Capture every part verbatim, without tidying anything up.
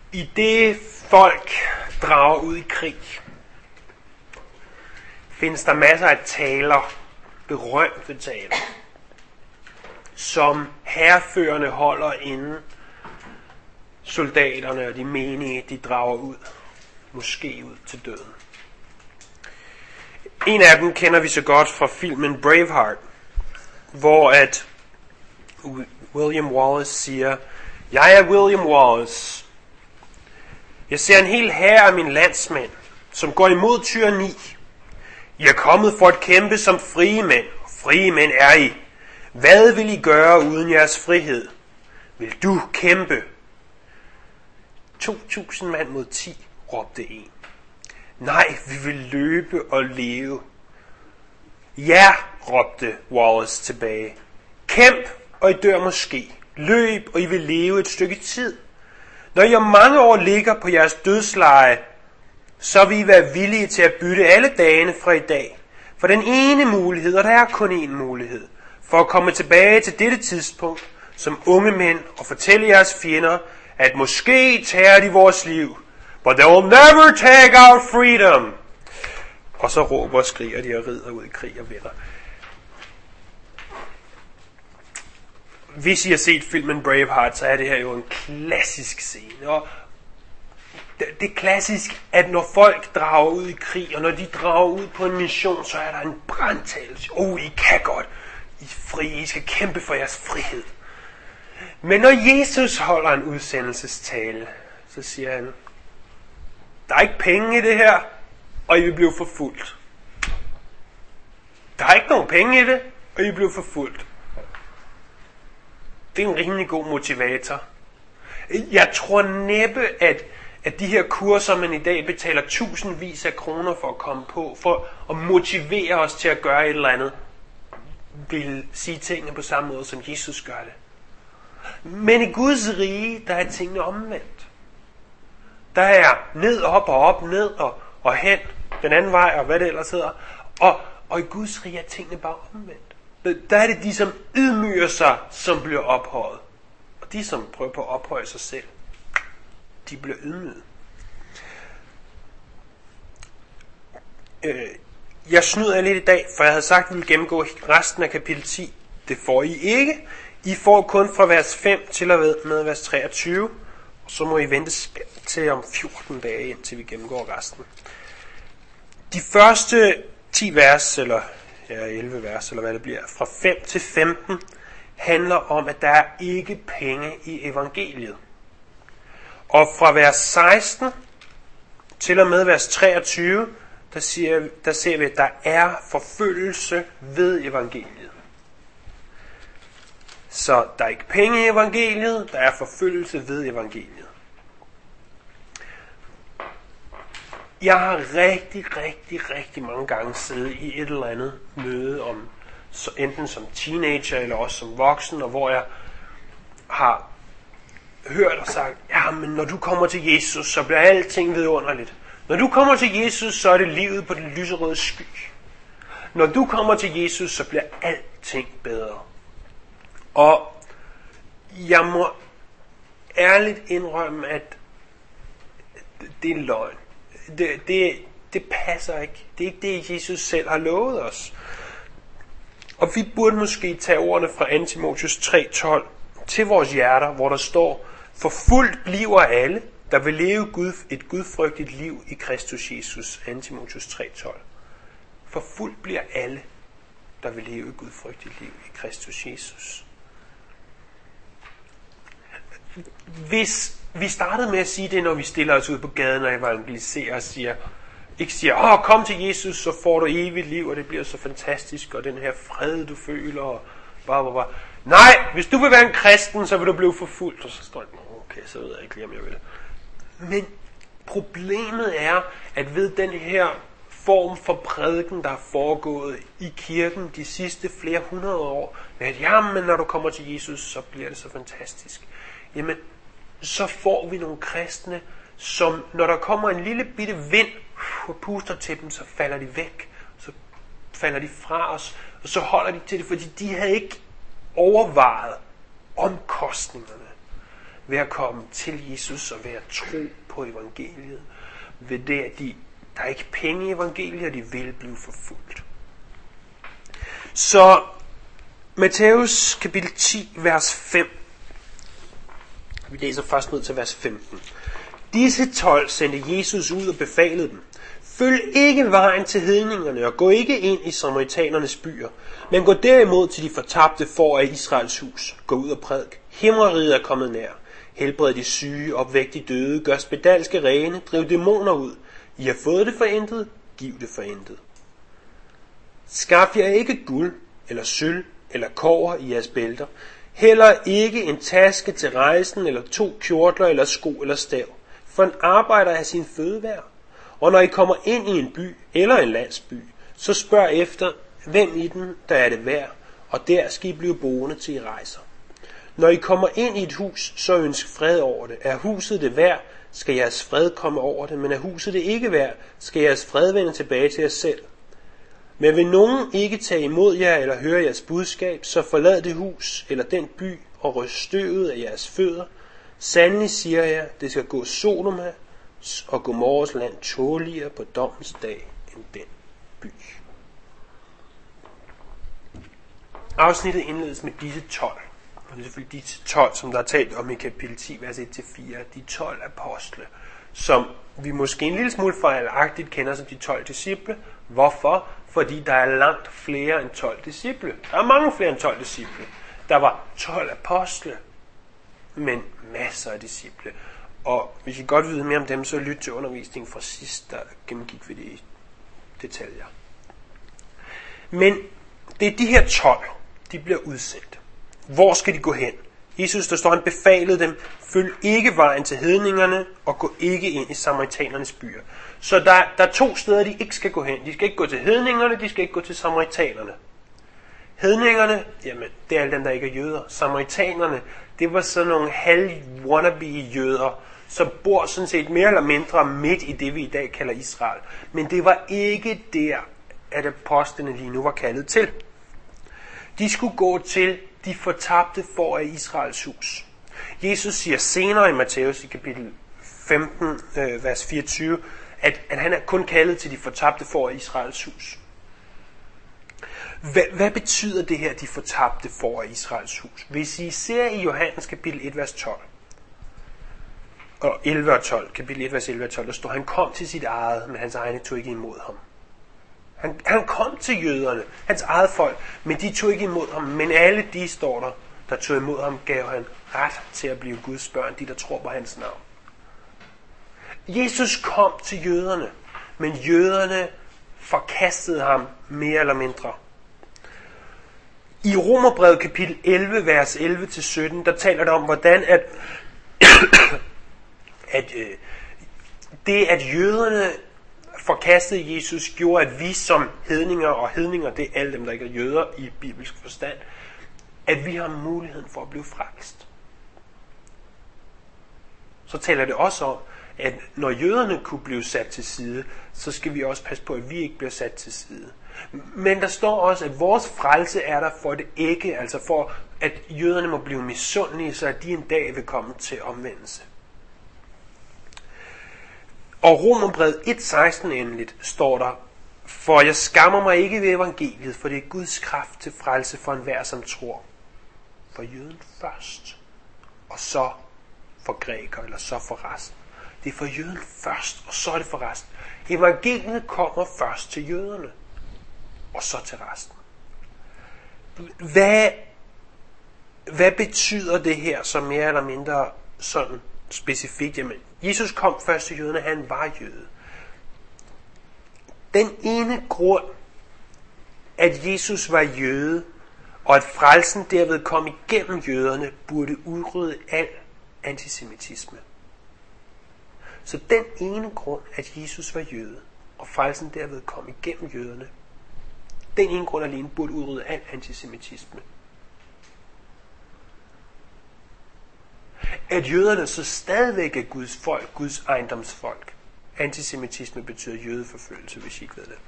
I det folk drager ud i krig, findes der masser af taler, berømte taler, som hærførerne holder inden soldaterne og de menige, de drager ud, måske ud til døden. En af dem kender vi så godt fra filmen Braveheart, hvor at William Wallace siger, jeg er William Wallace. Jeg ser en hel hær af mine landsmænd, som går imod tyranni. I er kommet for at kæmpe som frie mænd, og frie mænd er I. Hvad vil I gøre uden jeres frihed? Vil du kæmpe? to tusind mand mod ti, råbte en. Nej, vi vil løbe og leve. Ja, råbte Wallace tilbage. Kæmp, og I dør måske. Løb, og I vil leve et stykke tid. Når I om mange år ligger på jeres dødsleje, så vil I være villige til at bytte alle dagene fra i dag. For den ene mulighed, og der er kun én mulighed, for at komme tilbage til dette tidspunkt, som unge mænd, og fortælle jeres fjender, at måske tager de vores liv, but they will never take our freedom. Og så råber og skriger de og rider ud i krig og vinder. Hvis I har set filmen Braveheart, så er det her jo en klassisk scene. Og det er klassisk, at når folk drager ud i krig, og når de drager ud på en mission, så er der en brandtale. Åh, oh, I kan godt. I er frie. I skal kæmpe for jeres frihed. Men når Jesus holder en udsendelsestale, så siger han, der er ikke penge i det her, og I vil blive forfulgt. Der er ikke nogen penge i det, og I vil blive forfulgt. Det er en rimelig god motivator. Jeg tror næppe, at, at de her kurser, man i dag betaler tusindvis af kroner for at komme på, for at motivere os til at gøre et eller andet, vil sige tingene på samme måde, som Jesus gør det. Men i Guds rige, der er tingene omvendt. Der er ned, op og op, ned og, og hen, den anden vej og hvad det ellers hedder. Og, og i Guds rige er tingene bare omvendt. Der er det de, som ydmyger sig, som bliver ophøjet. Og de, som prøver på at ophøje sig selv, de bliver ydmyget. Øh, jeg snyder lidt i dag, for jeg havde sagt, at vi ville gennemgå resten af kapitel ti. Det får I ikke. I får kun fra vers fem til og med vers treogtyve. Og så må I vente spændt til om fjorten dage, indtil vi gennemgår resten. De første ti vers, eller ja, elleve vers, eller hvad det bliver, fra fem til femten, handler om, at der er ikke penge i evangeliet. Og fra vers seksten til og med vers treogtyve, der, siger, der ser vi, at der er forfølgelse ved evangeliet. Så der er ikke penge i evangeliet, der er forfølgelse ved evangeliet. Jeg har rigtig, rigtig, rigtig mange gange siddet i et eller andet møde, om, så enten som teenager eller også som voksen, og hvor jeg har hørt og sagt, ja, men når du kommer til Jesus, så bliver alting vidunderligt. Når du kommer til Jesus, så er det livet på den lyserøde sky. Når du kommer til Jesus, så bliver alting bedre. Og jeg må ærligt indrømme, at det er løgn. Det, det, det passer ikke. Det er ikke det, Jesus selv har lovet os. Og vi burde måske tage ordene fra anden Timotheus tre tolv til vores hjerter, hvor der står, forfulgt bliver alle, der vil leve Gud, et gudfrygtigt liv i Kristus Jesus. anden Timotheus tre tolv. Forfulgt bliver alle, der vil leve et gudfrygtigt liv i Kristus Jesus. Hvis vi startede med at sige det, når vi stiller os ud på gaden og evangeliserer og siger, ikke siger, åh, kom til Jesus, så får du evigt liv, og det bliver så fantastisk, og den her fred, du føler, og bare, bare, bare. Nej, hvis du vil være en kristen, så vil du blive forfulgt, og så står det, okay, så ved jeg ikke lige, om jeg vil. Men problemet er, at ved den her form for prædiken, der er foregået i kirken de sidste flere hundrede år, med at jamen, når du kommer til Jesus, så bliver det så fantastisk. Jamen, så får vi nogle kristne, som når der kommer en lille bitte vind og puster til dem, så falder de væk. Så falder de fra os, og så holder de til det, fordi de havde ikke overvejet omkostningerne. ved at komme til Jesus og ved at tro på evangeliet. Ved det, at de, der er ikke penge i evangeliet, og de vil blive forfulgt. Så Matthæus kapitel ti, vers fem. Vi læser først ned til vers femten. Disse tolv sendte Jesus ud og befalede dem: følg ikke vejen til hedningerne, og gå ikke ind i samaritanernes byer, men gå derimod til de fortabte får af Israels hus. Gå ud og prædik. Himmelriget er kommet nær. Helbred de syge, opvæk de døde, gør spedalske rene, driv dæmoner ud. I har fået det for intet, giv det for intet. Skaff jer ikke guld, eller sølv, eller kobber i jeres bælter. Heller ikke en taske til rejsen, eller to kjortler, eller sko, eller stav. For en arbejder er sin fødevær. Og når I kommer ind i en by, eller en landsby, så spørg efter, hvem i den, der er det værd, og der skal I blive boende til I rejser. Når I kommer ind i et hus, så ønsk fred over det. Er huset det værd, skal jeres fred komme over det, men er huset det ikke værd, skal jeres fred vende tilbage til jer selv. Men vil nogen ikke tage imod jer eller høre jeres budskab, så forlad det hus eller den by og ryst støvet af jeres fødder. Sandelig siger jeg, det skal gå Sodoma og Gomorras land tåligere på dommens dag end den by. Afsnittet indledes med disse tolv. Og det er selvfølgelig de tolv, som der er talt om i kapitel ti, vers et til fire. De tolv apostle, som vi måske en lille smule fejlagtigt kender som de tolv disciple. Hvorfor? Fordi der er langt flere end tolv disciple. Der er mange flere end tolv disciple. Der var tolv apostle, men masser af disciple. Og hvis I godt vil vide mere om dem, så lyt til undervisningen fra sidst, der gennemgik vi det i detaljer. Men det er de her tolv, de bliver udsendt. Hvor skal de gå hen? Jesus, der står, han befalede dem, følg ikke vejen til hedningerne, og gå ikke ind i samaritanernes byer. Så der, der er to steder, de ikke skal gå hen. De skal ikke gå til hedningerne, de skal ikke gå til samaritanerne. Hedningerne, jamen, det er alle dem, der ikke er jøder. Samaritanerne, det var sådan nogle halv-wannabe jøder, som bor sådan set mere eller mindre midt i det, vi i dag kalder Israel. Men det var ikke der, at apostlene lige nu var kaldet til. De skulle gå til de fortabte får af Israels hus. Jesus siger senere i Matthæus i kapitel femten, øh, vers fireogtyve, at, at han er kun kaldet til de fortabte får af Israels hus. Hvad, hvad betyder det her, de fortabte får af Israels hus? Hvis I ser i Johannes kapitel et, vers tolv, og elleve og tolv, kapitel et, vers elleve og tolv, der står, han kom til sit eget, men hans egne tog ikke imod ham. Han, han kom til jøderne, hans eget folk, men de tog ikke imod ham. Men alle de, står der, der tog imod ham, gav han ret til at blive Guds børn, de der tror på hans navn. Jesus kom til jøderne, men jøderne forkastede ham mere eller mindre. I Romerbrevet kapitel elleve, vers elleve til sytten, der taler det om, hvordan at, at øh, det, at jøderne forkastede Jesus, gjorde, at vi som hedninger, og hedninger, det er alle dem, der ikke er jøder i bibelsk forstand, at vi har muligheden for at blive frelst. Så taler det også om, at når jøderne kunne blive sat til side, så skal vi også passe på, at vi ikke bliver sat til side. Men der står også, at vores frelse er der for det ikke, altså for, at jøderne må blive misundelige, så at de en dag vil komme til omvendelse. Og Romerbrevet et seksten endeligt står der, for jeg skammer mig ikke ved evangeliet, for det er Guds kraft til frelse for enhver, som tror. For jøden først, og så for græker, eller så for resten. Det er for jøden først, og så er det for resten. Evangeliet kommer først til jøderne, og så til resten. Hvad, hvad betyder det her, så mere eller mindre sådan specifikt? Jamen, Jesus kom først til jøderne, han var jøde. Den ene grund, at Jesus var jøde, og at frelsen derved kom igennem jøderne, burde udrydde al antisemitisme. Så den ene grund, at Jesus var jøde, og frelsen derved kom igennem jøderne, den ene grund alene burde udrydde al antisemitisme. At jøderne så stadigvæk er Guds folk, Guds ejendomsfolk. Antisemitisme betyder jødeforfølgelse, hvis I ikke ved det.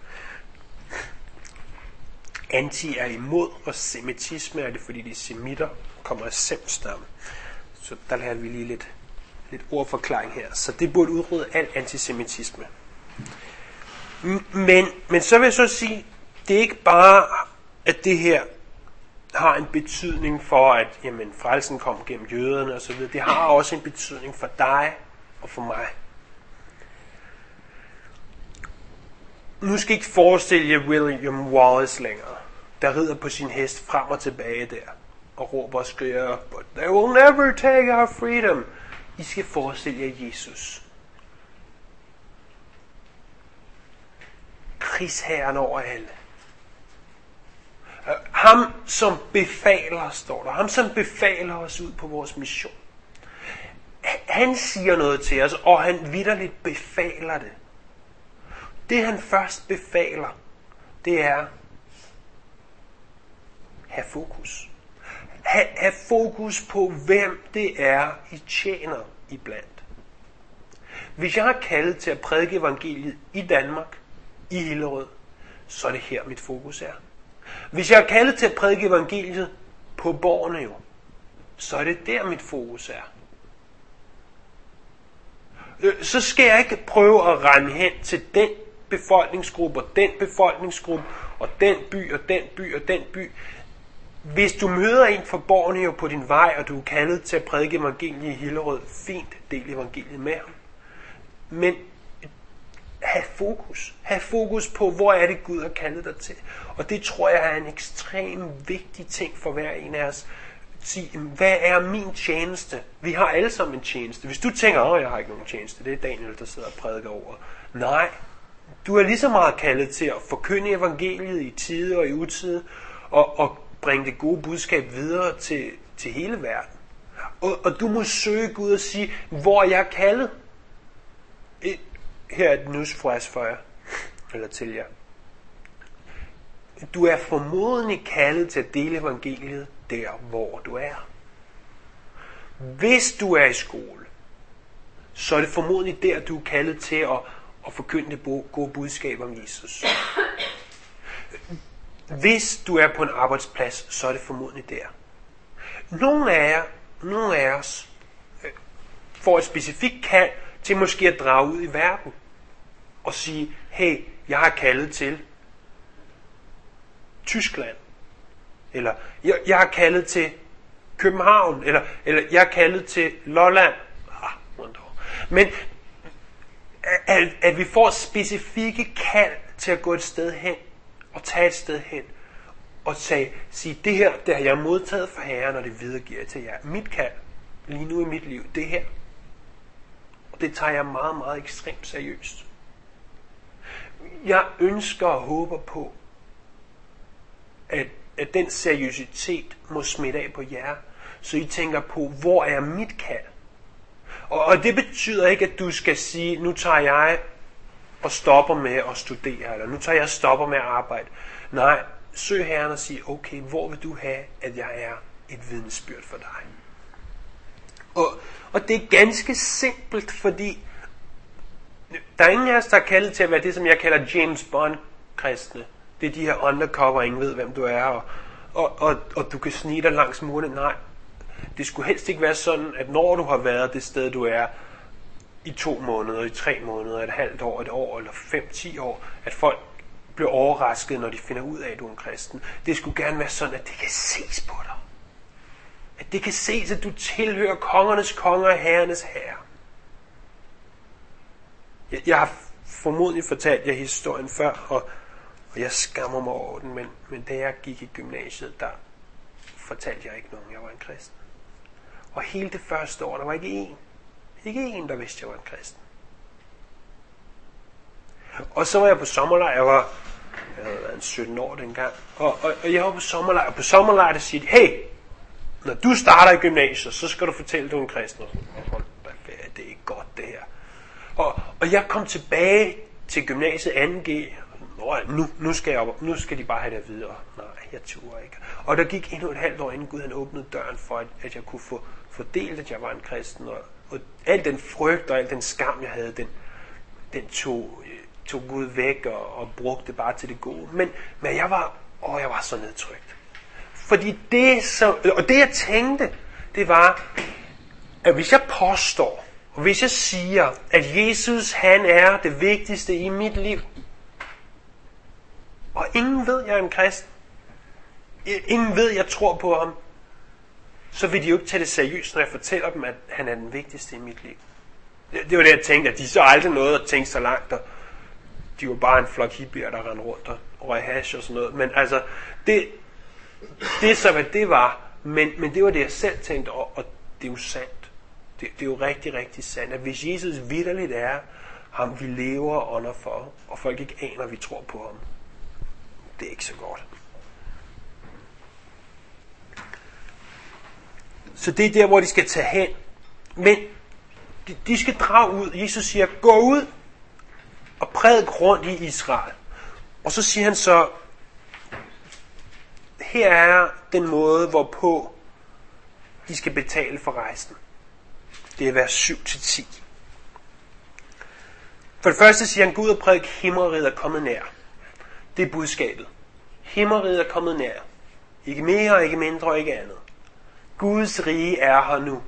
Anti er imod, og semitisme er det, fordi de semitter kommer af semstamme. Så der lærer vi lige lidt, lidt ordforklaring her. Så det burde udrydde al antisemitisme. Men, men så vil jeg så sige, det er ikke bare, at det her har en betydning for, at jamen, frelsen kom gennem jøderne og så videre. Det har også en betydning for dig og for mig. Nu skal I ikke forestille jer William Wallace længere, der rider på sin hest frem og tilbage der, og råber og skriger, but they will never take our freedom. I skal forestille jer Jesus. Krigsherren over alle. Ham, som befaler, står der. Ham, som befaler os ud på vores mission. Han siger noget til os, og han vitterligt befaler det. Det han først befaler, det er, have fokus. Ha, have fokus på, hvem det er, I tjener iblandt. Hvis jeg har kaldet til at prædike evangeliet i Danmark, i Hillerød, så er det her mit fokus er. Hvis jeg har kaldet til at prædike evangeliet på Borneo, så er det der mit fokus er. Så skal jeg ikke prøve at rende hen til den befolkningsgruppe, og den befolkningsgruppe, og den by, og den by, og den by. Hvis du møder en fra Borneo på din vej, og du er kaldet til at prædike evangeliet i Hillerød, fint, del evangeliet med ham. Men have fokus. Have fokus på, hvor er det Gud har kaldet dig til. Og det tror jeg er en ekstremt vigtig ting for hver en af os. Sige, hvad er min tjeneste? Vi har alle sammen en tjeneste. Hvis du tænker, åh, jeg har ikke nogen tjeneste, det er Daniel, der sidder og prædiker over. Nej, du er lige så meget kaldet til at forkynde evangeliet i tide og i utide, og, og bringe det gode budskab videre til, til hele verden. Og, og du må søge Gud og sige, hvor jeg er kaldet. Et, her er et newsflash for jer, eller til jer. Du er formodentlig kaldet til at dele evangeliet der, hvor du er. Hvis du er i skole, så er det formodentlig der, du er kaldet til at, at forkynde det gode budskab om Jesus. Hvis du er på en arbejdsplads, så er det formodentlig der. Nogle af jer, nogle af os, får et specifikt kald til måske at drage ud i verden og sige, hey, jeg har kaldet til Tyskland, eller jeg, jeg har kaldet til København, eller, eller jeg har kaldet til Lolland. Ah, Men at, at vi får specifikke kald til at gå et sted hen, og tage et sted hen, og sige, sige det her, det har jeg modtaget fra Herren, og det videregiver til jer. Mit kald, lige nu i mit liv, det her. Og det tager jeg meget, meget ekstremt seriøst. Jeg ønsker og håber på, at, at den seriøsitet må smitte af på jer, så I tænker på, hvor er mit kald? Og, og det betyder ikke, at du skal sige, nu tager jeg og stopper med at studere, eller nu tager jeg og stopper med at arbejde. Nej, søg Herren og sig, okay, hvor vil du have, at jeg er et vidnesbyrd for dig? Og, og det er ganske simpelt, fordi der er ingen af os, der er kaldet til at være det, som jeg kalder James Bond-kristne. Det er de her undercover, ingen ved, hvem du er, og, og, og, og du kan snige dig langs murene. Nej, det skulle helst ikke være sådan, at når du har været det sted, du er, i to måneder, i tre måneder, et halvt år, et år, eller fem, ti år, at folk bliver overrasket, når de finder ud af, at du er en kristen. Det skulle gerne være sådan, at det kan ses på dig. At det kan ses, at du tilhører kongernes konger og herrenes herre. Jeg, jeg har formodentlig fortalt jer historien før, og, og jeg skammer mig over den, men, men da jeg gik i gymnasiet, der fortalte jeg ikke nogen, jeg var en kristen. Og hele det første år, der var ikke én, ikke en, der vidste, jeg var en kristen. Og så var jeg på sommerlejr. Jeg var, jeg havde været sytten år dengang. Og, og, og jeg var på sommerlejr. Og på sommerlejr, der siger de, hey, når du starter i gymnasiet, så skal du fortælle, at du er en kristen. Og det er ikke godt, det her. Og, og jeg kom tilbage til gymnasiet anden G. Nå, nu, nu, skal jeg, nu skal de bare have det at vide. Og, nej, jeg turde ikke. Og der gik endnu et halvt år, inden Gud han åbnede døren for, at, at jeg kunne få fordelt, at jeg var en kristen. Og, og al den frygt og al den skam, jeg havde, den, den tog, tog Gud væk og, og brugte det bare til det gode. Men, men jeg var, åh, jeg var så nedtrykt. Fordi det, så, og det jeg tænkte, det var, at hvis jeg påstår, og hvis jeg siger, at Jesus han er det vigtigste i mit liv, og ingen ved, jeg er en kristen, ingen ved, jeg tror på ham, så vil de jo ikke tage det seriøst, når jeg fortæller dem, at han er den vigtigste i mit liv. Det, det var det, jeg tænkte, at de så aldrig nåede at tænke så langt, og de var bare en flok hippier, der rendte rundt og røg hash og sådan noget. Men altså, det, det er så, hvad det var, men, men det var det, jeg selv tænkte, og, og det er jo sandt. Det, det er jo rigtig, rigtig sandt, at hvis Jesus vitterligt er ham, vi lever og ånder for, og folk ikke aner, at vi tror på ham, det er ikke så godt. Så det er der, hvor de skal tage hen. Men de, de skal drage ud. Jesus siger, gå ud og prædik rundt i Israel. Og så siger han så, her er den måde, hvorpå de skal betale for rejsen. Det er vers syv til ti. For det første siger han, gå ud og prædik, himmeriget er kommet nær. Det er budskabet. Himmeriget er kommet nær. Ikke mere, ikke mindre og ikke andet. Guds rige er her nu.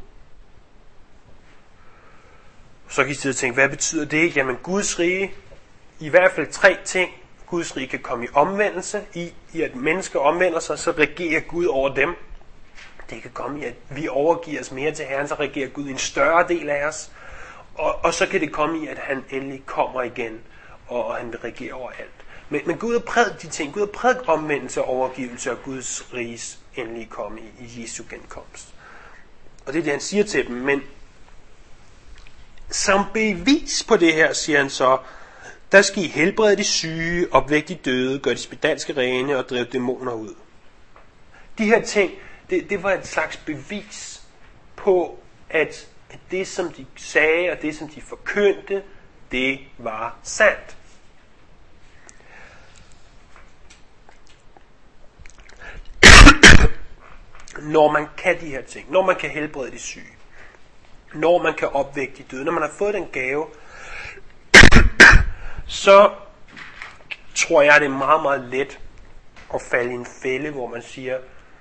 Så kan I sidde og tænke, hvad betyder det? Jamen Guds rige, i hvert fald tre ting. Guds rige kan komme i omvendelse, i, i at mennesker omvender sig, så regerer Gud over dem. Det kan komme i, at vi overgiver os mere til Herren, så regerer Gud i en større del af os. Og, og så kan det komme i, at han endelig kommer igen, og, og han vil regere over alt. Men, men Gud har prædiket de ting. Gud har prædiket omvendelse og overgivelse af Guds riges endelig komme i, i Jesu genkomst. Og det er det, han siger til dem. Men som bevis på det her, siger han så, der skal I helbrede de syge, opvække de døde, gøre de spedalske rene og drive dæmoner ud. De her ting, det, det var et slags bevis på, at det, som de sagde og det, som de forkyndte, det var sandt. Når man kan de her ting, når man kan helbrede de syge, når man kan opvække de døde, når man har fået den gave, så tror jeg, det er meget, meget let at falde i en fælde, hvor man siger,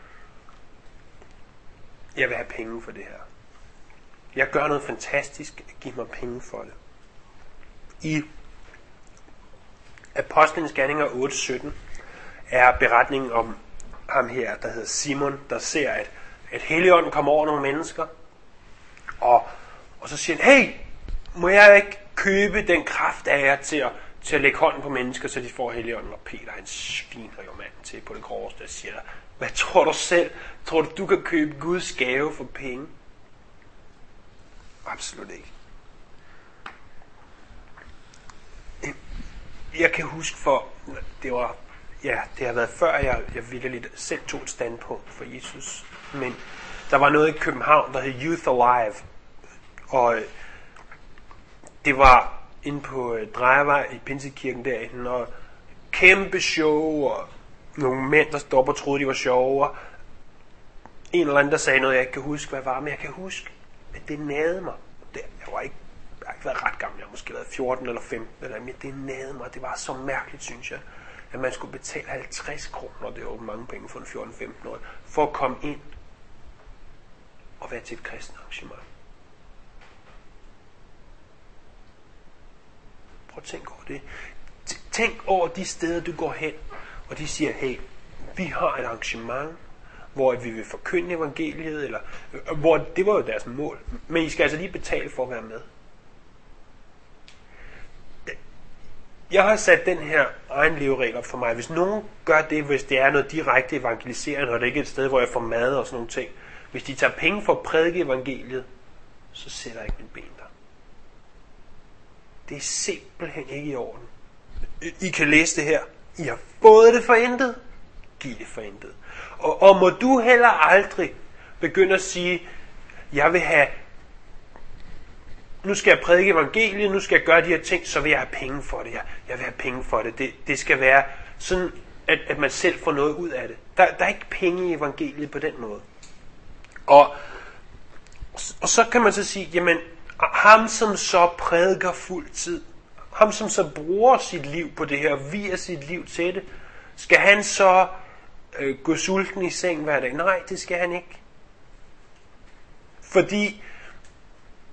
jeg vil have penge for det her. Jeg gør noget fantastisk, giv mig penge for det. I Apostlenes Gerninger otte sytten er beretningen om ham her, der hedder Simon, der ser, at, at Helligånden kommer over nogle mennesker, og, og så siger han, hey, må jeg ikke købe den kraft af jer til at, til at lægge hånden på mennesker, så de får Helligånden? Og Peter, han sviner jo manden til på det groveste, og siger, hvad tror du selv? Tror du, du kan købe Guds gave for penge? Absolut ikke. Jeg kan huske for, det var, ja, det har været før, jeg, jeg virkelig selv tog et standpunkt for Jesus, men der var noget i København, der hed Youth Alive, og det var inde på Drejevej i Pinsekirken derinde, og kæmpe show, og nogle mænd, der stod og troede, de var sjove, og en eller anden, der sagde noget, jeg ikke kan huske, hvad var, men jeg kan huske, at det nagede mig. Det, jeg var ikke, jeg har ikke været ret gammel, jeg har måske været fjorten eller femten, eller, men det nagede mig, det var så mærkeligt, synes jeg, at man skulle betale halvtreds kroner, det var mange penge for en fjorten femten år, for at komme ind og være til et kristent arrangement. Prøv at tænke over det. Tænk over de steder, du går hen, og de siger, hey, vi har et arrangement, hvor vi vil forkynde evangeliet, eller hvor det var jo deres mål. Men I skal altså lige betale for at være med. Jeg har sat den her egen leveregel op for mig. Hvis nogen gør det, hvis det er noget direkte evangeliserende, og det ikke er et sted, hvor jeg får mad og sådan nogle ting. Hvis de tager penge for at prædike evangeliet, så sætter jeg ikke min ben der. Det er simpelthen ikke i orden. I kan læse det her. I har fået det for intet. Giv det for intet. Og, og må du heller aldrig begynde at sige, jeg vil have, nu skal jeg prædike evangeliet, nu skal jeg gøre de her ting, så vil jeg have penge for det. Jeg, jeg vil have penge for det. Det, det skal være sådan, at, at man selv får noget ud af det. Der, der er ikke penge i evangeliet på den måde. Og, og så kan man så sige, jamen, ham som så prædiker fuld tid, ham som så bruger sit liv på det her, viger sit liv til det, skal han så øh, gå sulten i seng hver dag? Nej, det skal han ikke. Fordi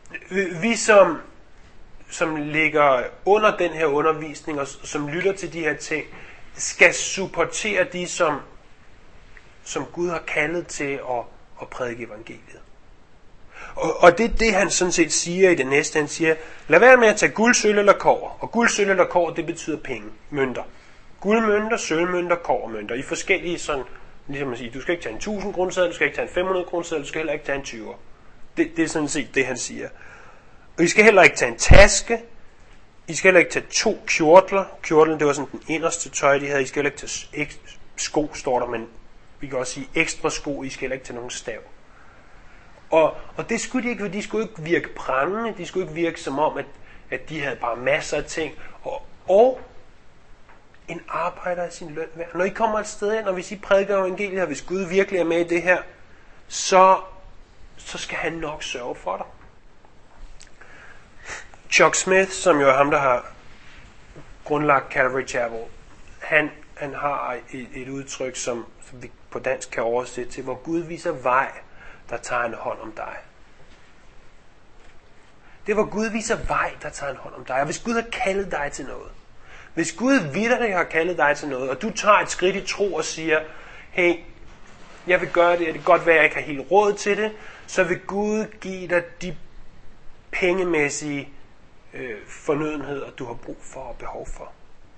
Vi som, som ligger under den her undervisning, og som lytter til de her ting, skal supportere de, som, som Gud har kaldet til at, at prædike evangeliet. Og, og det er det, han sådan set siger i det næste. Han siger, lad være med at tage guld, sølv eller kobber. Og guld, sølv eller kobber, det betyder penge, mønter. Guldmønter, sølvmønter, kobbermønter. I forskellige sådan, ligesom at sige, du skal ikke tage en tusind kroneseddel, du skal ikke tage en fem hundrede kroneseddel, du skal heller ikke tage en tyver. Det, det er sådan set det, han siger. Og I skal heller ikke tage en taske. I skal heller ikke tage to kjortler. Kjortlen, det var sådan den inderste tøj, de havde. I skal heller ikke tage ek- sko, står der, men vi kan også sige ekstra sko. I skal heller ikke tage nogen stav. Og, og det skulle de ikke, for de skulle ikke virke prangende. De skulle ikke virke som om, at, at de havde bare masser af ting. Og, og en arbejder af sin løn værd. Når I kommer et sted hen, og hvis I prædiker evangeliet, og hvis Gud virkelig er med i det her, så, så skal han nok sørge for dig. Chuck Smith, som jo er ham, der har grundlagt Calvary Chapel, han, han har et, et udtryk, som, som vi på dansk kan oversætte til, hvor Gud viser vej, der tager en hånd om dig. Det er, hvor Gud viser vej, der tager en hånd om dig. Og hvis Gud har kaldet dig til noget, hvis Gud vitterligt har kaldet dig til noget, og du tager et skridt i tro og siger, hey, jeg vil gøre det, og det kan godt være, at jeg ikke har helt råd til det, så vil Gud give dig de pengemæssige øh, fornødenheder, du har brug for og behov for.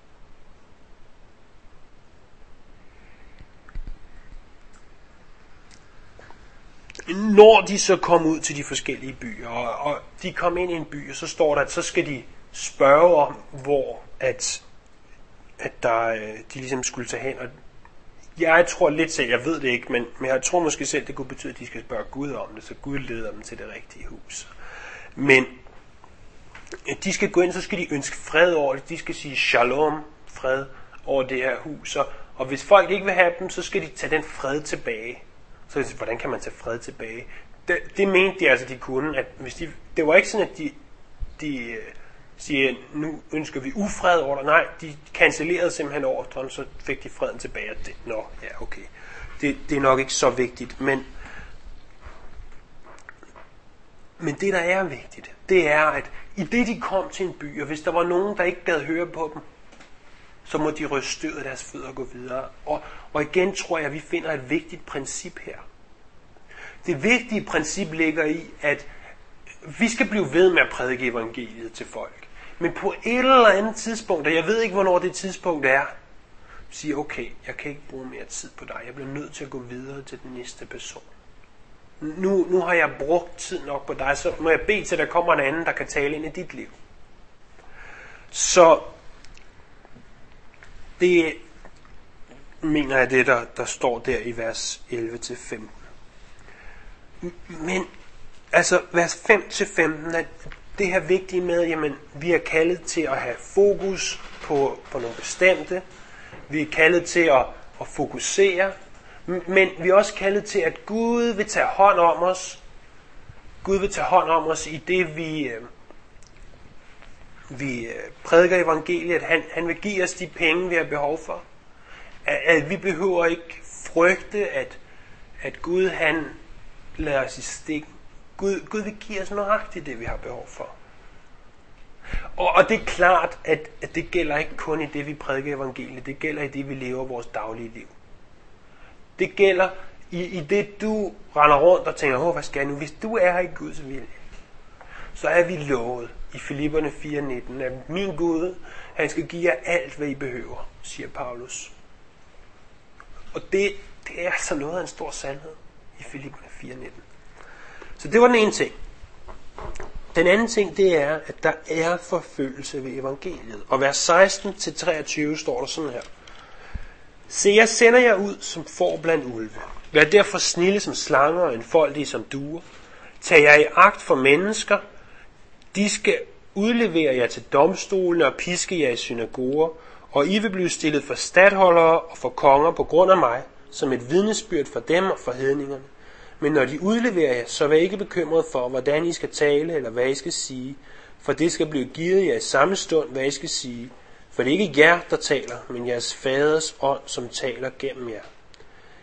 Når de så kom ud til de forskellige byer, og, og de kom ind i en by, og så står der, at så skal de spørge om, hvor at, at der, de ligesom skulle tage hen. Og jeg tror lidt selv, jeg ved det ikke, men, men jeg tror måske selv, det kunne betyde, at de skal spørge Gud om det, så Gud leder dem til det rigtige hus. Men de skal gå ind, så skal de ønske fred over det. De skal sige shalom, fred over det her hus. Og, og hvis folk ikke vil have dem, så skal de tage den fred tilbage. Så hvordan kan man tage fred tilbage? Det, det mente de altså, de kunne. At hvis de, det var ikke sådan, at de, de siger, nu ønsker vi ufred over dig. Nej, de cancellerede simpelthen ordren, så fik de freden tilbage. Det, nå, ja, okay. Det, det er nok ikke så vigtigt. Men, men det, der er vigtigt, det er, at i det de kom til en by, og hvis der var nogen, der ikke gad høre på dem, så må de ryste støvet af deres fødder og gå videre. Og, og igen tror jeg, at vi finder et vigtigt princip her. Det vigtige princip ligger i, at vi skal blive ved med at prædike evangeliet til folk. Men på et eller andet tidspunkt, og jeg ved ikke, hvornår det tidspunkt er, siger, okay, jeg kan ikke bruge mere tid på dig. Jeg bliver nødt til at gå videre til den næste person. Nu, nu har jeg brugt tid nok på dig, så må jeg bede til, at der kommer en anden, der kan tale ind i dit liv. Så det mener jeg det, der, der står der i vers elleve til femten. Men altså vers fem til femten er det her vigtige med, jamen vi er kaldet til at have fokus på, på nogle bestemte. Vi er kaldet til at, at fokusere. Men vi er også kaldet til, at Gud vil tage hånd om os. Gud vil tage hånd om os i det, vi, øh, vi øh, prædiker evangeliet. Han, han vil give os de penge, vi har behov for. At, at vi behøver ikke frygte, at, at Gud han lader os i stikken. Gud, Gud vil give os nøjagtigt det, vi har behov for. Og, og det er klart, at, at det gælder ikke kun i det, vi prædiker evangeliet. Det gælder i det, vi lever vores daglige liv. Det gælder i, i det, du render rundt og tænker, åh, hvad skal jeg nu? Hvis du er i Guds vilje, så er vi lovet i Filipperne fire nitten, at min Gud, han skal give jer alt, hvad I behøver, siger Paulus. Og det, det er altså noget af en stor sandhed i Filipperne fire nitten. Så det var den ene ting. Den anden ting, det er, at der er forfølgelse ved evangeliet. Og vers seksten til treogtyve står der sådan her. Se, jeg sender jer ud som får blandt ulve. Vær derfor snille som slanger og enfoldige som duer. Tag jer i agt for mennesker. De skal udlevere jer til domstolene og piske jer i synagoger. Og I vil blive stillet for stadholdere og for konger på grund af mig, som et vidnesbyrd for dem og for hedningerne. Men når de udleverer jer, så vær ikke bekymret for, hvordan I skal tale eller hvad I skal sige, for det skal blive givet jer i samme stund, hvad I skal sige. For det er ikke jer, der taler, men jeres faders ånd, som taler gennem jer.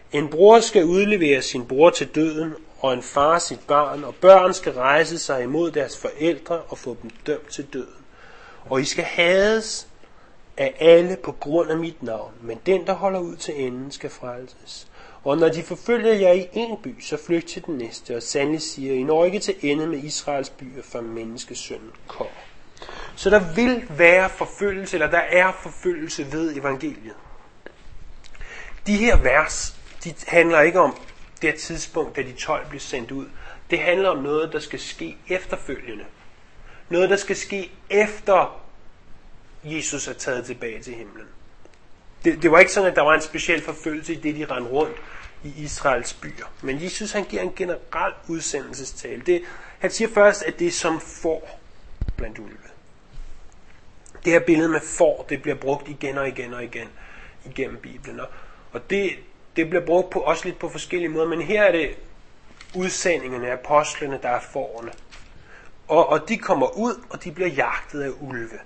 En bror skal udlevere sin bror til døden, og en far sit barn, og børn skal rejse sig imod deres forældre og få dem dømt til døden. Og I skal hades af alle på grund af mit navn, men den, der holder ud til enden, skal frelses. Og når de forfølger jer i en by, så flygt til den næste, og sandelig siger, I når ikke til ende med Israels byer, før menneskesønnen kommer. Så der vil være forfølgelse, eller der er forfølgelse ved evangeliet. De her vers, de handler ikke om det tidspunkt, da de tolv blev sendt ud. Det handler om noget, der skal ske efterfølgende. Noget, der skal ske efter Jesus er taget tilbage til himlen. Det, det var ikke sådan, at der var en speciel forfølgelse i det, de rendte rundt i Israels byer. Men Jesus, han giver en generel udsendelsestale. Det, han siger først, at det er som får blandt ulve. Det her billede med får, det bliver brugt igen og igen og igen igennem Bibelen. Og det, det bliver brugt på, også lidt på forskellige måder, men her er det udsendingerne af apostlene, der er fårene. Og, og de kommer ud, og de bliver jagtet af ulve.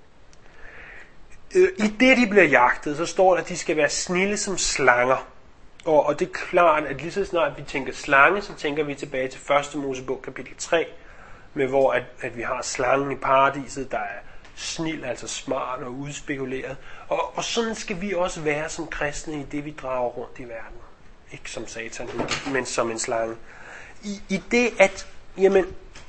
I det, de bliver jagtet, så står der, at de skal være snilde som slanger. Og, og det er klart, at lige så snart vi tænker slange, så tænker vi tilbage til første Mosebog kapitel tre, med hvor at, at vi har slangen i paradiset, der er snil, altså smart og udspekuleret. Og, og sådan skal vi også være som kristne i det, vi drager rundt i verden. Ikke som satan, men som en slange. I, i det, at jamen,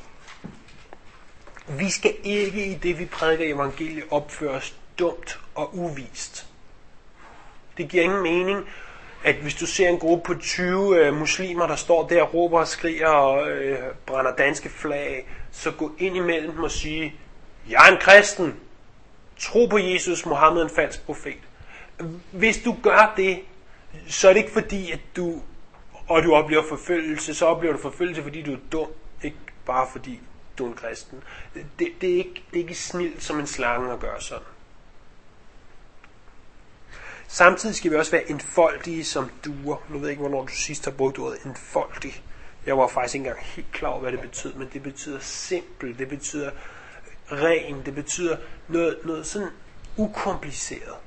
vi skal ikke i det, vi prædiker evangeliet, opføre os dumt og uvist. Det giver ingen mening, at hvis du ser en gruppe på tyve øh, muslimer, der står der og råber og skriger og øh, brænder danske flag, så gå ind imellem dem og sige, jeg er en kristen, tro på Jesus, Mohammed en falsk profet. Hvis du gør det, så er det ikke fordi, at du, og du oplever forfølgelse, så oplever du forfølgelse, fordi du er dum, ikke bare fordi du er en kristen. Det, det, er, ikke, det er ikke snilt som en slange at gøre sådan. Samtidig skal vi også være enfoldige som duer. Nu ved jeg ikke, hvornår du sidst har brugt ordet enfoldig. Jeg var faktisk ikke engang helt klar over, hvad det betød, men det betyder simpel, det betyder ren, det betyder noget, noget sådan ukompliceret.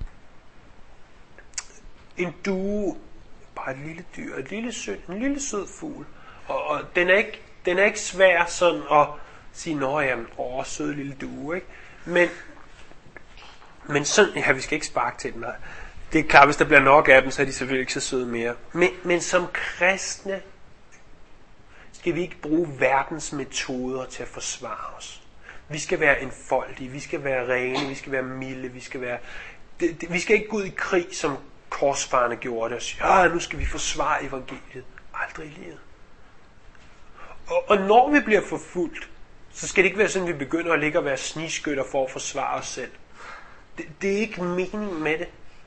En due, bare et lille dyr, et lille sød, en lille sød fugl, og, og den, er ikke, den er ikke svær sådan at sige, nå jamen, åh, sød lille due, ikke? Men Men sådan, ja, vi skal ikke sparke til den her. Det er klart, hvis der bliver nok af dem, så er de selvfølgelig ikke så søde mere. Men, men som kristne skal vi ikke bruge verdens metoder til at forsvare os. Vi skal være enfoldige, vi skal være rene, vi skal være milde, vi skal være... Det, det, vi skal ikke gå ud i krig, som korsfarerne gjorde det, og sige, ja, nu skal vi forsvare evangeliet. Aldrig i livet. Og, og når vi bliver forfulgt, så skal det ikke være sådan, at vi begynder at ligge og være snigskytter for at forsvare os selv. Det, det er ikke meningen med det.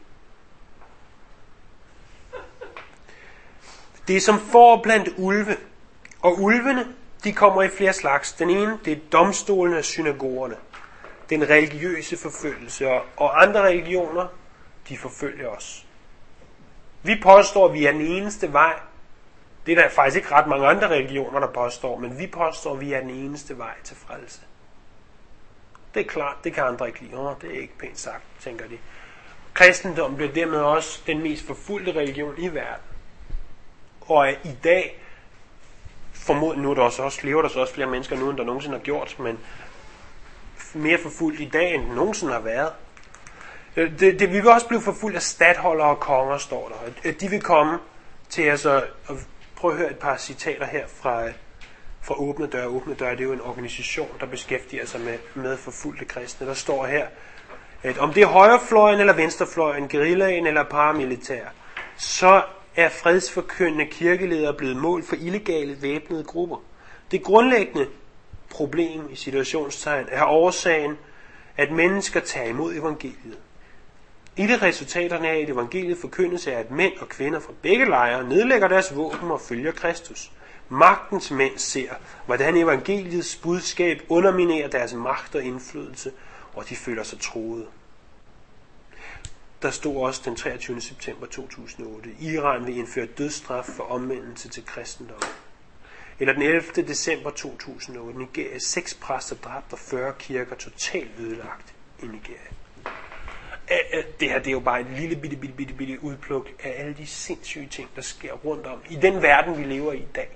Det er som får blandt ulve. Og ulvene, de kommer i flere slags. Den ene, det er domstolene og synagogerne. Den religiøse forfølgelse. Og andre religioner, de forfølger os. Vi påstår, at vi er den eneste vej. Det er der faktisk ikke ret mange andre religioner, der påstår. Men vi påstår, at vi er den eneste vej til frelse. Det er klart, det kan andre ikke lide. Oh, det er ikke pænt sagt, tænker de. Kristendommen bliver dermed også den mest forfulgte religion i verden. Og i dag, formodentlig nu er der også, også, lever der så også flere mennesker nu, end der nogensinde har gjort, men mere forfulgt i dag, end nogensinde har været. Det, det, vi vil også blive forfulgt af statholdere og konger, står der. De vil komme til altså, at prøve at høre et par citater her fra... fra Åbne Døre. Åbne Døre, det er jo en organisation, der beskæftiger sig med, med forfulgte kristne. Der står her, at om det er højrefløjen eller venstrefløjen, guerillaen eller paramilitær, så er fredsforkyndende kirkeledere blevet mål for illegale væbnede grupper. Det grundlæggende problem i situationstegn er årsagen, at mennesker tager imod evangeliet. I det resultaterne af, at evangeliet forkyndes er, at mænd og kvinder fra begge lejre nedlægger deres våben og følger Kristus. Magtens mænd ser, hvordan evangeliets budskab underminerer deres magt og indflydelse, og de føler sig truede. Der stod også den treogtyvende september to tusind og otte, Iran vil indføre dødsstraf for omvendelse til kristendom. Eller den ellevte december to tusind og otte, Nigeria, seks præster dræbt og fyrre kirker totalt ødelagt i Nigeria. det her det er jo bare et lille bitte, bitte, bitte, bitte udpluk af alle de sindssyge ting, der sker rundt om i den verden, vi lever i i dag.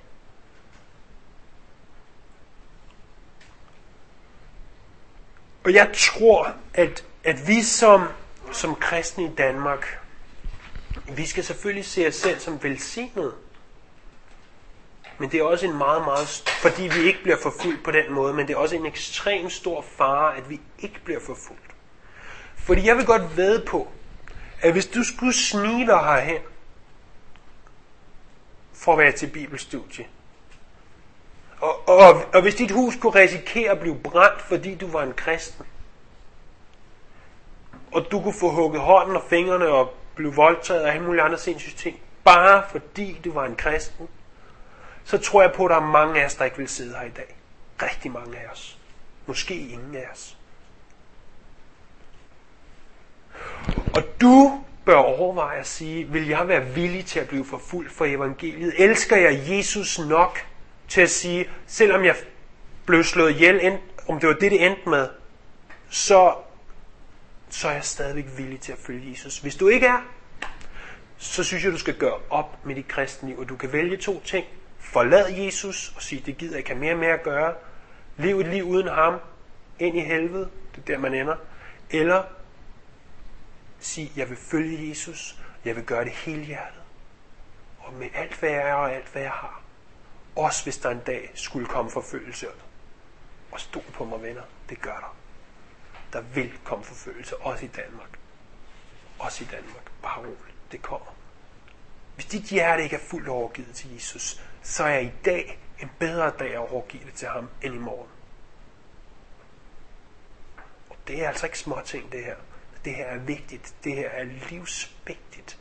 Og jeg tror, at, at vi som, som kristne i Danmark, vi skal selvfølgelig se os selv som velsignede. Men det er også en meget, meget, fordi vi ikke bliver forfulgt på den måde, men det er også en ekstrem stor fare, at vi ikke bliver forfulgt. Fordi jeg vil godt vædde på, at hvis du skulle snige dig herhen, for at være til bibelstudie, og, og, og hvis dit hus kunne risikere at blive brændt, fordi du var en kristen, og du kunne få hugget hånden og fingrene og blive voldtaget og alle mulige andre sindssyge ting, bare fordi du var en kristen, så tror jeg på, at der er mange af os, der ikke vil sidde her i dag. Rigtig mange af os. Måske ingen af os. Og du bør overveje at sige, vil jeg være villig til at blive forfulgt for evangeliet? Elsker jeg Jesus nok til at sige, selvom jeg blev slået ihjel, om det var det, det endte med, så, så er jeg stadigvæk villig til at følge Jesus. Hvis du ikke er, så synes jeg, du skal gøre op med dit kristenliv, og du kan vælge to ting. Forlad Jesus og sige, det gider jeg ikke have mere med at gøre. Lev et liv uden ham, ind i helvede, det er der man ender. Eller sige, jeg vil følge Jesus, jeg vil gøre det helhjertet. Og med alt hvad jeg er og alt hvad jeg har. Også hvis der en dag skulle komme forfølgelse. Og stol på mig, venner, det gør der. Der vil komme forfølgelse, også i Danmark. Også i Danmark. Bare roligt, det kommer. Hvis dit hjerte ikke er fuldt overgivet til Jesus, så er i dag en bedre dag at overgive det til ham end i morgen. Og det er altså ikke små ting, det her. Det her er vigtigt. Det her er livsvigtigt.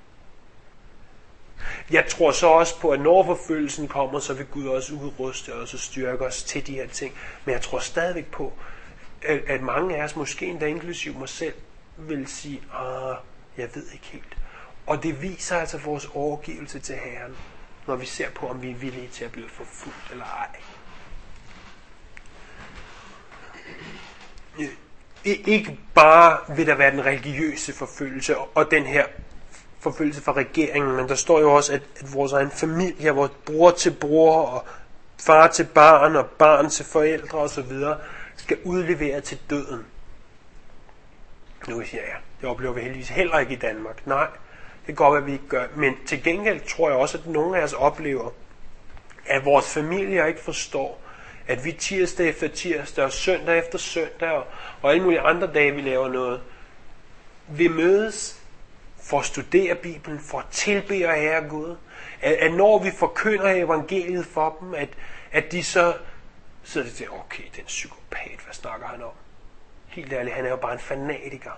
Jeg tror så også på, at når forfølgelsen kommer, så vil Gud også udruste os og styrke os til de her ting. Men jeg tror stadigvæk på, at mange af os, måske endda inklusiv mig selv, vil sige, ah, jeg ved ikke helt. Og det viser altså vores overgivelse til Herren, når vi ser på, om vi er villige til at blive forfulgt eller ej. Ikke bare vil der være den religiøse forfølgelse og den her forfølgelse fra regeringen, men der står jo også, at, at vores egen familie, vores bror til bror og far til barn og barn til forældre osv. skal udlevere til døden. Nu siger jeg, det oplever vi heldigvis heller ikke i Danmark. Nej, det går godt, at vi ikke gør. Men til gengæld tror jeg også, at nogle af os oplever, at vores familier ikke forstår, at vi tirsdag efter tirsdag og søndag efter søndag og, og alle mulige andre dage, vi laver noget, vi mødes for at studere Bibelen, for at tilbede og ære Gud. At, at når vi forkynder evangeliet for dem, at, at de så sidder de til, okay, det er en psykopat, hvad snakker han om? Helt ærligt, han er jo bare en fanatiker.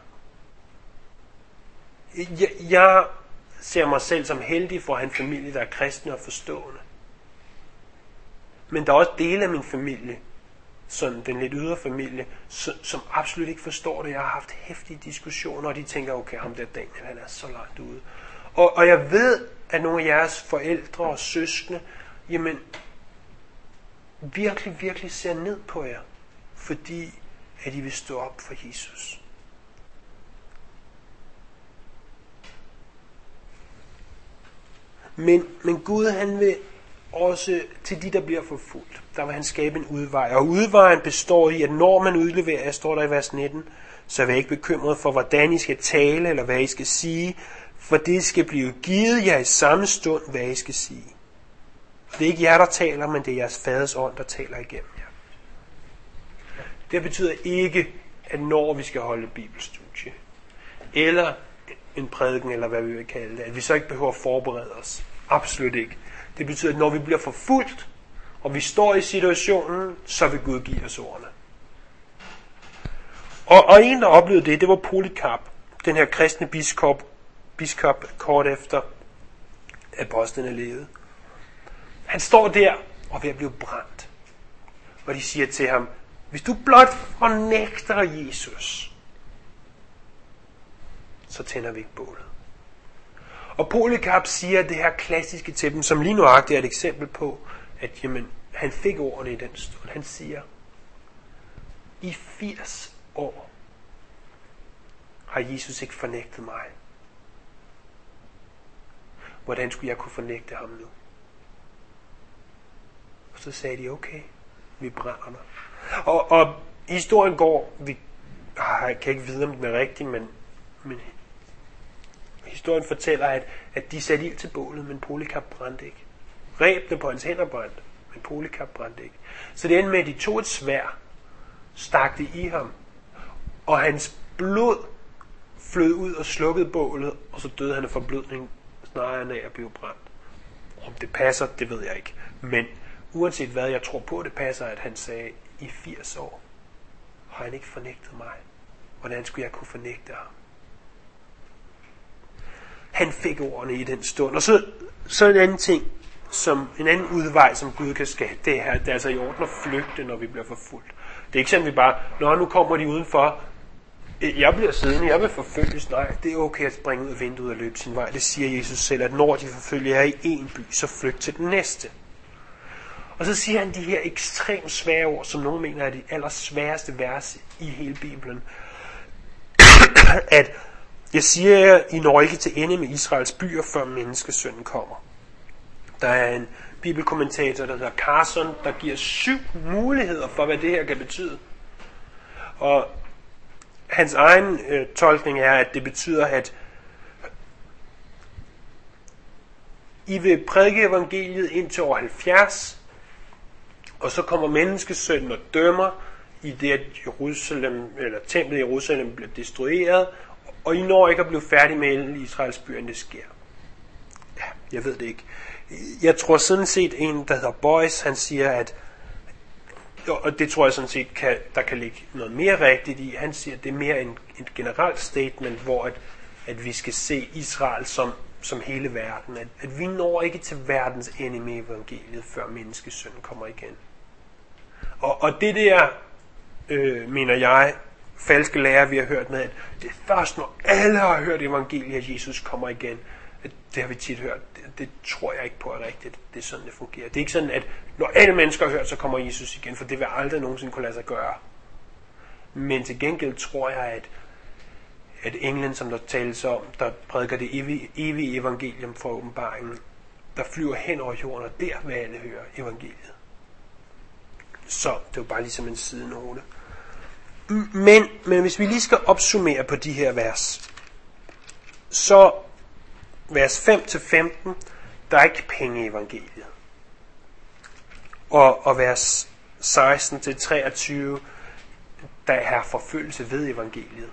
Jeg, jeg ser mig selv som heldig for at have en familie, der er kristne og forstående. Men der er også dele af min familie, sådan den lidt ydre familie, som absolut ikke forstår det. Jeg har haft heftige diskussioner, og de tænker, okay, ham der Daniel, han er så langt ude. Og, og jeg ved, at nogle af jeres forældre og søskende, jamen, virkelig, virkelig ser ned på jer, fordi at I vil stå op for Jesus. Men, men Gud, han vil også til de, der bliver forfulgt, der vil han skabe en udvej. Og udvejen består i, at når man udleverer, jeg står der i vers nitten, så vær ikke bekymret for, hvordan I skal tale, eller hvad I skal sige, for det skal blive givet jer i samme stund, hvad I skal sige. Det er ikke jer, der taler, men det er jeres faders ånd, der taler igennem jer. Det betyder ikke, at når vi skal holde bibelstudie, eller en prædiken, eller hvad vi vil kalde det, at vi så ikke behøver at forberede os. Absolut ikke. Det betyder, at når vi bliver forfulgt, og vi står i situationen, så vil Gud give os ordene. Og, og en, der oplevede det, det var Polycarp, den her kristne biskop, biskop kort efter apostlene levede. Han står der og er ved at blive brændt. Og de siger til ham, hvis du blot fornægter Jesus, så tænder vi ikke bålet. Og Polycarp siger det her klassiske til dem, som lige nuagtigt er et eksempel på, at jamen, han fik ordene i den stund. Han siger, i firs år har Jesus ikke fornægtet mig. Hvordan skulle jeg kunne fornægte ham nu? Og så sagde de, okay, vi brænder dig. Og, og historien går, vi jeg kan ikke vide, om den er rigtig, men, men historien fortæller, at, at de satte ild til bålet, men Polycarp brændte ikke. Rebene på hans hænder brændte, men Polycarp brændte ikke. Så det endte med, at de tog et sværd, stak det i ham, og hans blod flød ud og slukkede bålet, og så døde han af forblødning, snarere end af at blive brændt. Om det passer, det ved jeg ikke. Men uanset hvad, jeg tror på, det passer, at han sagde, i firs år har han ikke fornægtet mig. Hvordan skulle jeg kunne fornægte ham? Han fik ordene i den stund. Og så, så en anden ting, som en anden udvej, som Gud kan skabe, det er, det er altså i orden at flygte, når vi bliver forfulgt. Det er ikke sådan, vi bare, når nu kommer de udenfor, jeg bliver siddende, jeg vil forfølges. Nej, det er okay at springe ud af vinduet og løbe sin vej. Det siger Jesus selv, at når de forfølger jer i en by, så flygt til den næste. Og så siger han de her ekstremt svære ord, som nogen mener er de allersværeste vers i hele Bibelen. At jeg siger jer, I når ikke til ende med Israels byer, før menneskesønnen kommer. Der er en bibelkommentator, der hedder Carson, der giver syv muligheder for, hvad det her kan betyde. Og hans egen øh, tolkning er, at det betyder, at I vil prædike evangeliet indtil år halvfjerds, og så kommer menneskesønnen og dømmer i det, at Jerusalem, eller templet i Jerusalem bliver destrueret, og I når ikke at blive færdige med alle Israels byer, end det sker. Ja, jeg ved det ikke. Jeg tror sådan set, en, der hedder Boyce, han siger, at, og det tror jeg sådan set, kan, der kan ligge noget mere rigtigt i, han siger, at det er mere en, en generelt statement, hvor at, at vi skal se Israel som, som hele verden. At, at vi når ikke til verdens ende med evangeliet, før menneskesønnen kommer igen. Og, og det der, øh, mener jeg, falske lærer, vi har hørt med, at det er først, når alle har hørt evangeliet, at Jesus kommer igen. Det har vi tit hørt. Det, det tror jeg ikke på er rigtigt. Det er sådan, det fungerer. Det er ikke sådan, at når alle mennesker har hørt, så kommer Jesus igen, for det vil aldrig nogensinde kunne lade sig gøre. Men til gengæld tror jeg, at, at englen, som der tales om, der prædiker det evige, evige evangelium fra åbenbaringen, der flyver hen over jorden, og der vil alle høre evangeliet. Så det er jo bare ligesom en sidenote. Men, men hvis vi lige skal opsummere på de her vers, så vers fem til femten, der er ikke penge i evangeliet. Og, og vers seksten til treogtyve, der er forfølgelse ved evangeliet.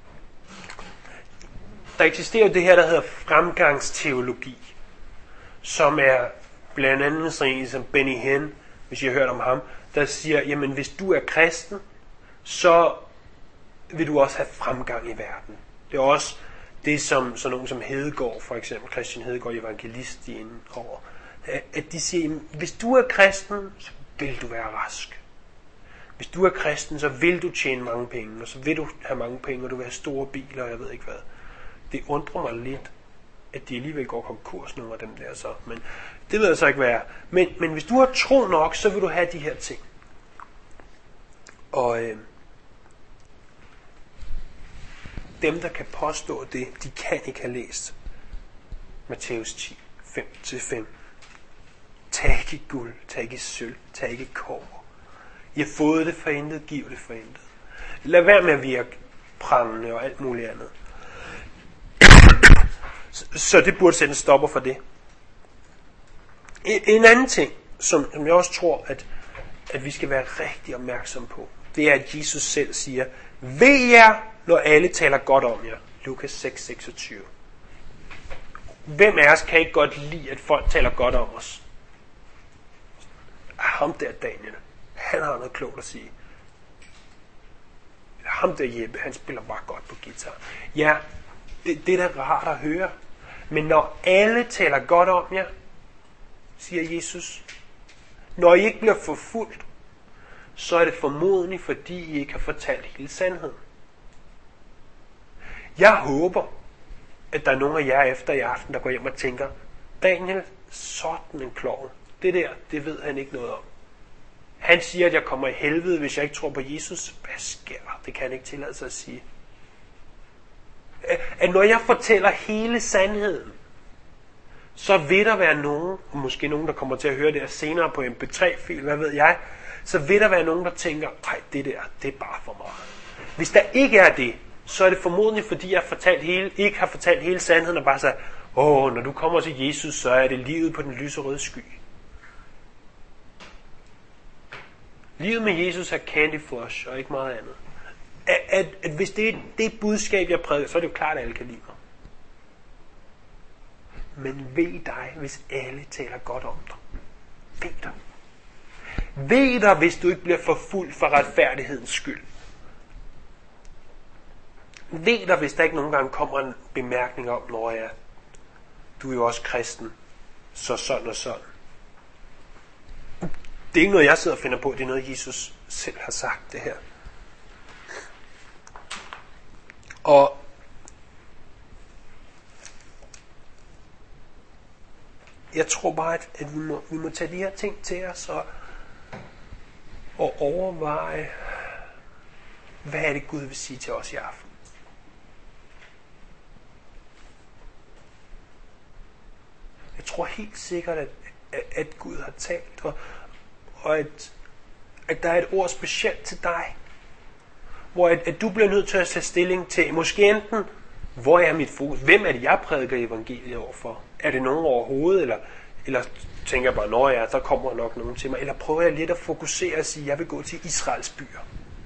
Der eksisterer det her, der hedder fremgangsteologi, som er blandt andet sådan en som Benny Hinn, hvis I har hørt om ham, der siger, jamen hvis du er kristen, så vil du også have fremgang i verden. Det er også det, som sådan nogen som Hedegaard, for eksempel Christian Hedegaard, evangelist, de inden over, at de siger, jamen, hvis du er kristen, så vil du være rask. Hvis du er kristen, så vil du tjene mange penge, og så vil du have mange penge, og du vil have store biler, og jeg ved ikke hvad. Det undrer mig lidt, at de alligevel går konkurs, nogle af dem der så. Men det ved jeg så ikke være. Men, men hvis du har tro nok, så vil du have de her ting. Og øh, dem, der kan påstå det, de kan ikke have læst Matthæus ti, fem til fem. Tag ikke guld, tag ikke sølv, tag ikke kobber. I har fået det for intet, giv det for intet. Lad være med at virke prangende og alt muligt andet. Så det burde sætte en stopper for det. En anden ting, som jeg også tror, at, at vi skal være rigtig opmærksom på, det er, at Jesus selv siger, ved jer, når alle taler godt om jer. Lukas seks, seksogtyve. Hvem af os kan ikke godt lide, at folk taler godt om os? Ham der Daniel, han har noget klogt at sige. Ham der Jeppe, han spiller bare godt på guitar. Ja, det, det er da rart at høre. Men når alle taler godt om jer, siger Jesus, når I ikke bliver forfulgt, så er det formodentlig, fordi I ikke har fortalt hele sandheden. Jeg håber, at der er nogle af jer efter i aften, der går hjem og tænker, Daniel, sådan en klovn. Det der, det ved han ikke noget om. Han siger, at jeg kommer i helvede, hvis jeg ikke tror på Jesus. Hvad sker der? Det kan han ikke tillade sig at sige. At når jeg fortæller hele sandheden, så vil der være nogen, og måske nogen, der kommer til at høre det her senere på M P tre-fil, hvad ved jeg, så vil der være nogen, der tænker, nej, det der, det er bare for meget. Hvis der ikke er det, så er det formodentlig, fordi jeg fortalt hele, ikke har fortalt hele sandheden, og bare sagt, åh, når du kommer til Jesus, så er det livet på den lyserøde sky. Livet med Jesus er candy flush, og ikke meget andet. At, at, at hvis det er det budskab, jeg prædiker, så er det jo klart, at alle kan lide mig. Men ved dig, hvis alle taler godt om dig. Ved dig. Ved dig, hvis du ikke bliver forfulgt for retfærdighedens skyld. Ved dig, hvis der ikke nogen gange kommer en bemærkning om, når jeg, du er jo også kristen, så sådan og sådan. Det er ikke noget, jeg sidder og finder på, det er noget, Jesus selv har sagt det her. Og jeg tror bare, at, at vi, må, vi må tage de her ting til os og, og overveje, hvad er det Gud vil sige til os i aften. Jeg tror helt sikkert, at, at, at Gud har talt, og, og at, at der er et ord specielt til dig, hvor at, at du bliver nødt til at tage stilling til, måske enten, hvor er mit fokus? Hvem er det, jeg prædiker evangeliet overfor? Er det nogen overhovedet? Eller, eller tænker jeg bare, når jeg er, der kommer nok nogen til mig. Eller prøver jeg lidt at fokusere og sige, at jeg vil gå til Israels byer.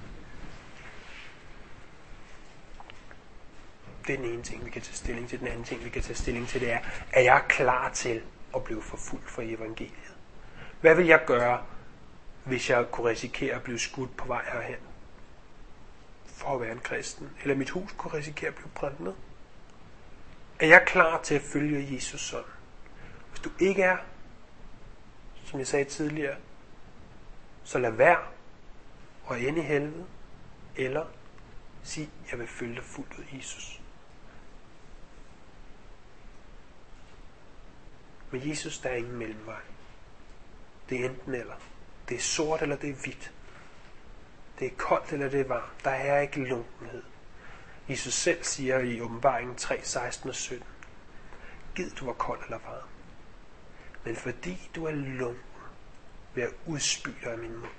Det er den ene ting, vi kan tage stilling til. Den anden ting, vi kan tage stilling til, det er, er jeg klar til at blive forfulgt for evangeliet? Hvad vil jeg gøre, hvis jeg kunne risikere at blive skudt på vej herhen? For at være en kristen. Eller mit hus kunne risikere at blive brændt ned. Er jeg klar til at følge Jesus sådan? Hvis du ikke er, som jeg sagde tidligere, så lad være og ende i helvede. Eller sig, jeg vil følge dig fuldt ud, Jesus. Med Jesus, der er ingen mellemvej. Det er enten eller. Det er sort eller det er hvidt. Det er koldt eller det er varmt. Der er ikke lunkenhed. Jesus selv siger i Åbenbaringen tre, seksten og sytten. Gid du var kold eller varm. Men fordi du er lunken, vil jeg udspy dig af min mund.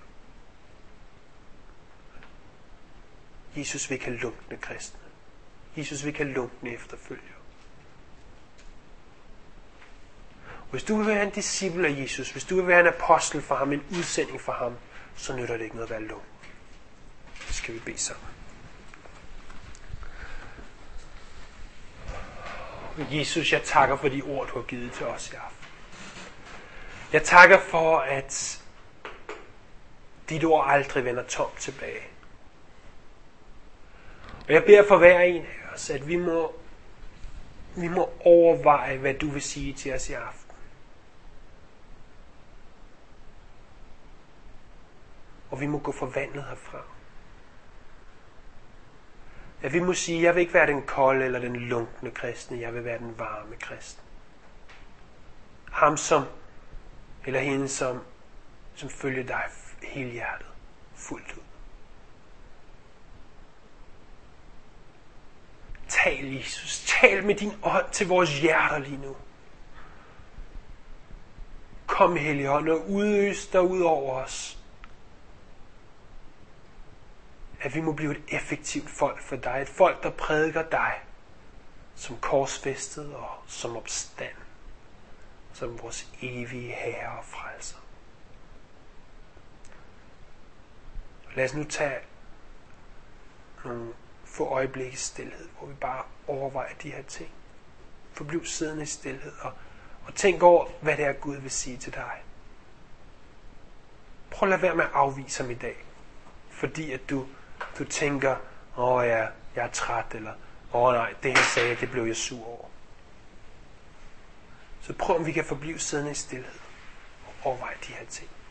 Jesus vil ikke have lunkne kristne. Jesus vil ikke have lunkne efterfølgere. Hvis du vil være en disciple af Jesus, hvis du vil være en apostel for ham, en udsending for ham, så nytter det ikke noget at være lunken. Det skal vi bede sammen. Jesus, jeg takker for de ord, du har givet til os i aften. Jeg takker for, at dit ord aldrig vender tomt tilbage. Og jeg beder for hver en af os, at vi må, vi må overveje, hvad du vil sige til os i aften. Og vi må gå forvandlet herfra. At vi må sige, jeg vil ikke være den kolde eller den lunkne kristne, jeg vil være den varme kristne. Ham som, eller hende som, som følger dig helhjertet, fuldt ud. Tal, Jesus, tal med din ånd til vores hjerter lige nu. Kom, Helligånd, og udøs dig ud over os. At vi må blive et effektivt folk for dig. Et folk, der prædiker dig som korsfæstet og som opstand. Som vores evige herre og frelser. Lad os nu tage nogle få øjeblikke stilhed, hvor vi bare overvejer de her ting. Forbliv siddende i stilhed og, og tænk over, hvad det er, Gud vil sige til dig. Prøv at lade være med at afvise ham i dag. Fordi at du Du tænker, åh ja, jeg er træt, eller åh nej, det han sagde, det blev jeg sur over. Så prøv, om vi kan forblive siddende i stilhed og overveje de her ting.